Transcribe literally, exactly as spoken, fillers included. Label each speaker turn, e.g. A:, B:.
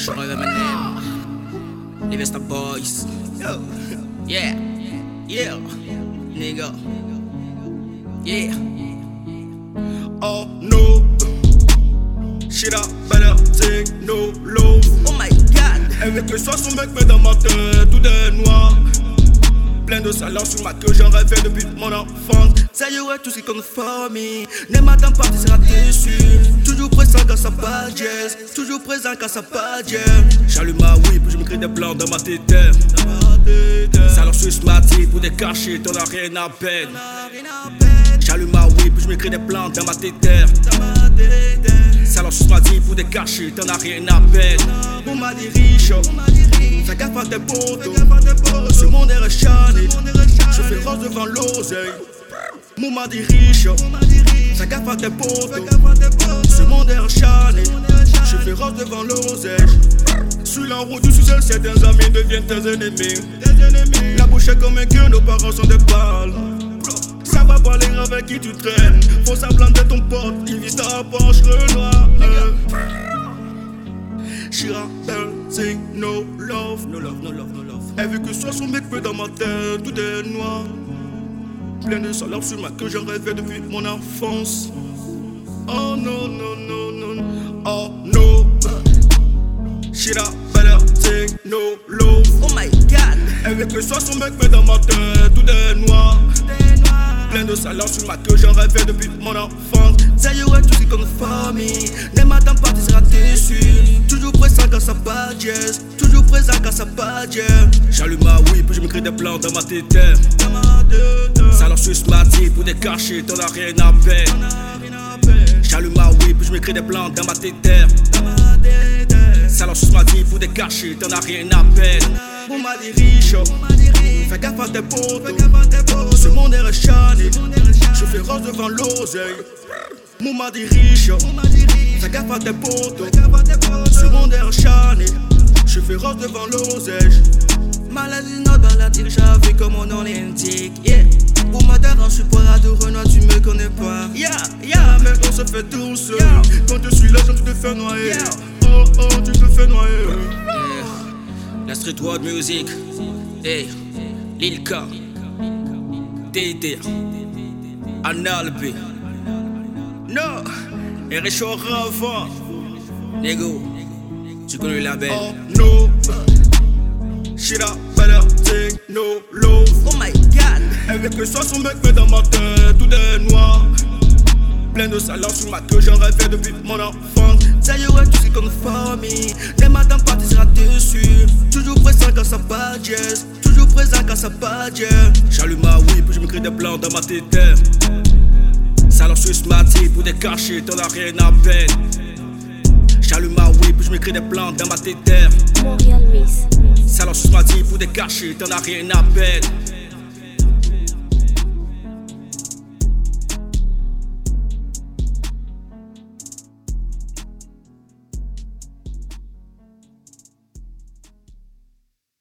A: Show them my name. Live the boys. Yo. Yeah. Yeah. Nigga. Yeah.
B: Oh no. Shit up, better take no love.
A: Oh my god.
B: Avec le soir, son mec met dans ma tête tout est noir. Plein de salons sur ma queue, j'en rêvais depuis mon enfance.
A: Ça y est, tout ce qui compte for me. Ne m'attends pas, tu seras déçu. Toujours présent quand ça pas jazz. Toujours présent quand ça pas jazz.
B: J'allume ma whip, puis je me crée des plans dans ma tête. Salon sur ma tête pour décacher, t'en as rien à peine. J'allume ma whip, puis je me crée des plans dans ma tête. Salon sur ma tête pour décacher, t'en as rien à peine.
A: On m'a dit riche, fais gaffe à tes potos. Ce monde est rechané, je fais rose devant l'oseille.
B: Mouma dit riche,
A: fais gaffe à tes potos. Ce monde est rechané, je fais rose devant l'oseille.
B: Sur la route du succès, certains amis deviennent tes ennemis. La bouche est comme un cœur, nos parents sont des balles. Ça va pas les avec qui tu traînes. Faut semblant de ton pote, il vise ta Porsche Renoir. Chira, sing no love, no love, no love, no love. Elle veut que ce soit son mec peu dans ma tête, tout est noir. Plein de salopes sur ma queue, j'en rêvais depuis mon enfance. Oh no, no, no, no, oh no. Shira, better sing no love.
A: Oh my god.
B: Elle veut que ce soit son mec peu dans ma tête, tout est noir. Plein de salons sur ma queue, j'en rêvais depuis mon enfance.
A: Ça y est, tout ce qui compte for me. Ne m'attends pas, tu seras déçu. Toujours présent quand ça pas jazz. Toujours présent quand ça pas jazz.
B: J'allume ma whip, puis je me crée des plans dans ma tête. Salon sur ma tête pour décacher, t'en as rien à peine. J'allume ma whip, puis je me crée des plans dans ma tête. Salon sur ma tête pour décacher, t'en as rien à peine.
A: On m'a dit riche, fais gaffe à tes potos. Ce monde est rechané,
B: je fais rose devant l'oseille. Mouma dit riche,
A: fais gaffe à tes potos.
B: Ce monde est rechané, je fais rose devant l'oseille.
A: Maladie notre balade, j'avais comme mon nom l'indique. Yeah. Pour ma terre, je suis pas là de Renoir, tu me connais pas.
B: Yeah, yeah, mais on se fait tout seul. Quand je suis là, tu te fais noyer.
A: Yeah.
B: Oh, oh, tu te fais noyer.
A: Yeah. La street world music. Hey, Lil K, T T, Analbi.
B: No,
A: R H O Rava. Nego, tu connais le label.
B: Oh no. Shira, better take no love.
A: Oh my god.
B: Elle veut que ce soit son mec, mais dans ma tête, tout est noir. Plein de salons sur ma queue, j'en rêvais depuis mon enfance.
A: Ça y est, tout ce qui compte for me. Ne m'attends pas, tu seras déçu. Toujours présent quand ça pas jazz. Toujours présent quand ça pas jazz.
B: J'allume ma whip, puis je me crée des plans dans ma tête. Salon sur ma tête pour décacher, t'en as rien à peine. J'allume ma whip, puis je me crée des plans dans ma tête.
C: Montréal Miss.
B: Salon sur ma tête pour décacher, t'en as rien à peine.